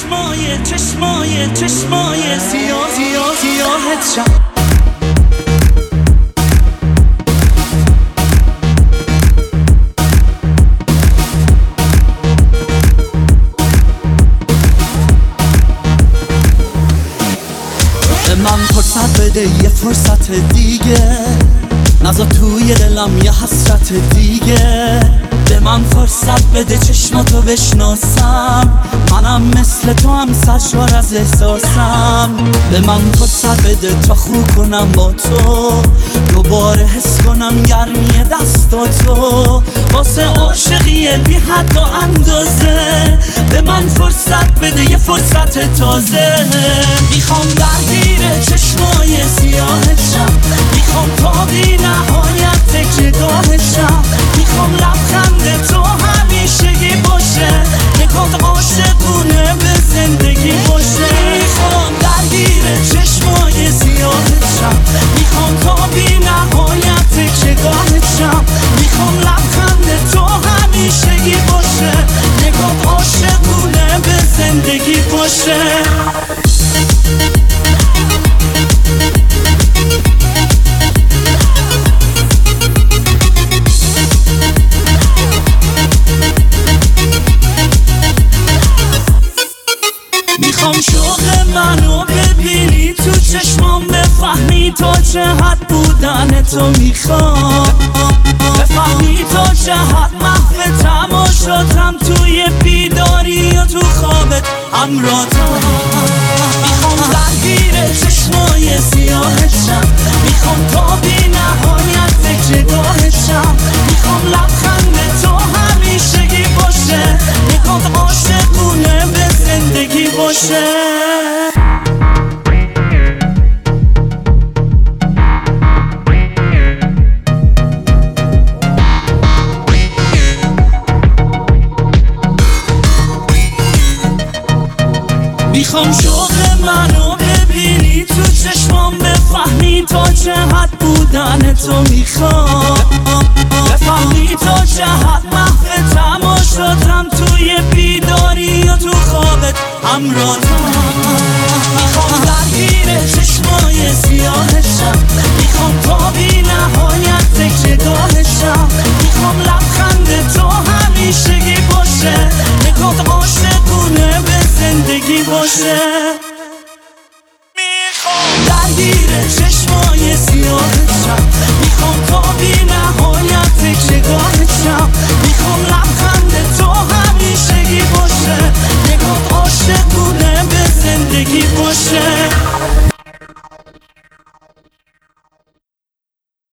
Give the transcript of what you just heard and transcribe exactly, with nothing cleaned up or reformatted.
چشمای چشمای چشمای سیاه سیاه سیاهت شم. به من فرصت بده یه فرصت دیگه، نذار توی دلم یه حسرت دیگه. به من فرصت بده چشماتو بشناسم، منم مثل تو هم سرشار از احساسم. به من فرصت بده تا خوب کنم با تو، دوباره حس کنم گرمی دستاتو. واسه عاشقی بی حد و اندازه، به من فرصت بده یه فرصت تازه. میخوام درگیر چشمای سیاهت شم، میخوام تا بی نهایت تکیه‌گاهت شم. میخوام لبخند تو همیشگی باشه، نگات عاشقونه به زندگی باشه. میخوام درگیر چشمای سیاهت شم، میخوام تا بی نهایت تکیه‌گاهت شم. میخوام لبخند تو همیشگی باشه، نگات عاشقونه به زندگی باشه. میخوام شوق منو ببینی تو چشمام، بفهمی تا چه حد بودن تو میخوام، بفهمی تا چه حد محو تماشاتم توی بیداری یا تو خوابت همراهتم. میخوام درگیر چشمای سیاهت شم، میخوام تا بی نهایت تکیه‌گاهت شم. میخوام لبخند تو همیشگی باشه، نگات عاشقونه به زندگی باشه. میخوام شوق منو ببینی تو چشمام، بفهمی تا چه حد بودن تو میخوام، بفهمی تا چه حد محو تماشاتم توی بیداری یا تو خوابت همراهتم. میخوام درگیر چشمای سیاهت شم، میخوام تا بی نهایت تکیه‌گاهت شم. میخوام لبخند تو همیشگی باشه، نگات عاشقونه به زندگی باشه. میخوام درگیر چشمای سیاهت شم، میخوام تا بی نهایت تکیه‌گاهت شم. میخوام لبخند تو همیشگی باشه، نگات عاشقونه به زندگی باشه.